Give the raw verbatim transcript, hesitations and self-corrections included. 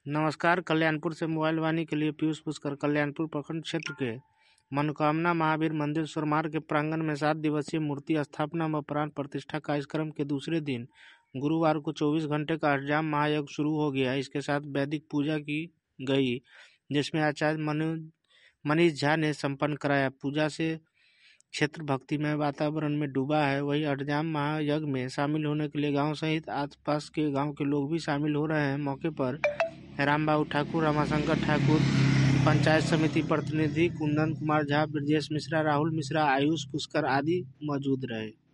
नमस्कार। कल्याणपुर से मोबाइल वाणी के लिए पीयूष पुष्कर। कल्याणपुर प्रखंड क्षेत्र के मनोकामना महावीर मंदिर सोरमार्ग के प्रांगण में सात दिवसीय मूर्ति स्थापना व प्राण प्रतिष्ठा कार्यक्रम के दूसरे दिन गुरुवार को चौबीस घंटे का अष्टजाम महायज्ञ शुरू हो गया। इसके साथ वैदिक पूजा की गई, जिसमें आचार्य मनु मनीष झा ने संपन्न कराया। पूजा से क्षेत्र भक्तिमय वातावरण में डूबा है। वही अष्टजाम महायज्ञ में शामिल होने के लिए गांव सहित आसपास के गांव के लोग भी शामिल हो रहे हैं। मौके पर रामबाबू ठाकुर, रमाशंकर ठाकुर, पंचायत समिति प्रतिनिधि कुंदन कुमार झा, ब्रजेश मिश्रा, राहुल मिश्रा, आयुष पुष्कर आदि मौजूद रहे।